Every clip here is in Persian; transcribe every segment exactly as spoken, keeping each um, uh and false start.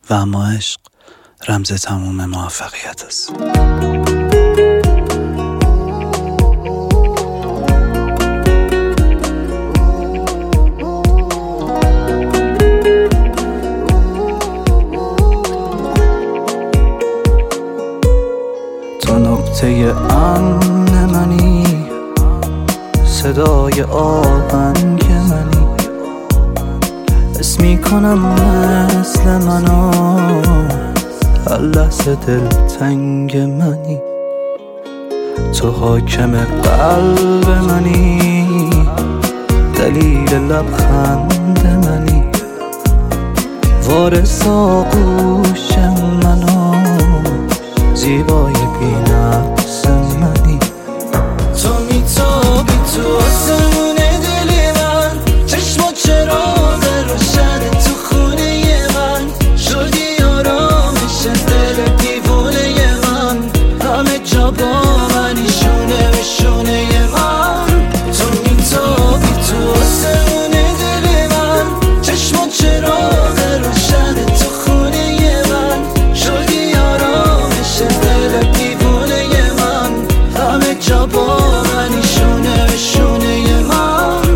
و اما عشق رمز تموم موفقیت است. تو نقطه امن منی، صدای آهنگ منی، حس میکنم مثل منو هر لحظه دلتنگ منی. تو حاکم قلب منی، دلیل لبخند منی، وارث آغوش منو، زیبای بی‌نقص منی. تو میتابی تو آسمون دل من، چشم و چراغ روشن تو خونه من، شدی آرامش دل دیوونه من، همه جا با منی شونه به شونه من. تو میتابی تو آسمون دل من، چشم و چراغ روشن تو خونه من، شدی آرامش دل دیوونه من، همه جا با منی شونه به شونه من.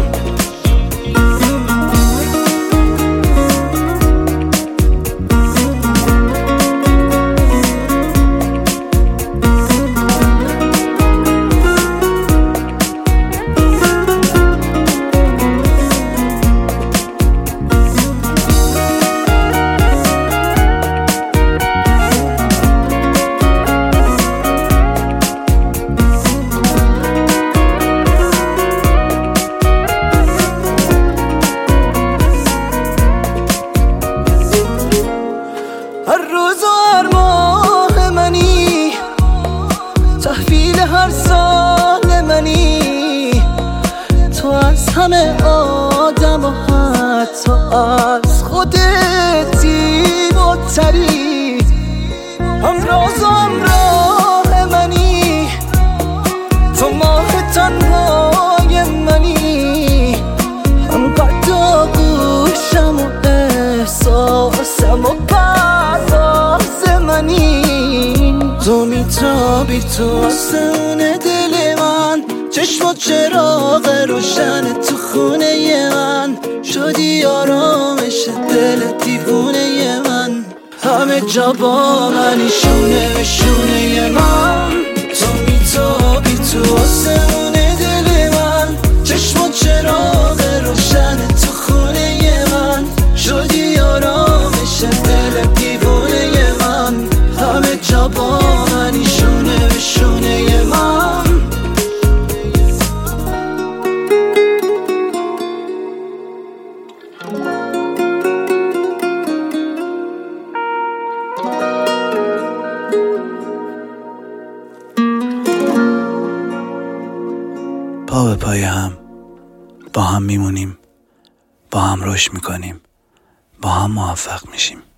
هر روز و هر ماه منی، تحویل هر سال منی، تو از همه آدم و حتی از خودت زیباتری. همراز و همراه منی، تو ماه تنهای منی، هم قد آغوشم و احساسم و تو میتابی تو آسمون دل من، چشم و چراغ روشن تو خونه من، شدی آرامش دل دیوونه من، همه جا با منی شونه به شونه من. تو میتابی تو آسمون دل من، چشم و چراغ روشن تو خونه من، شدی آرامش دل دیوونه من، همه جا با منی شونه به شونه من. پا به پای هم با هم میمونیم، با هم رشد میکنیم، با هم موفق میشیم.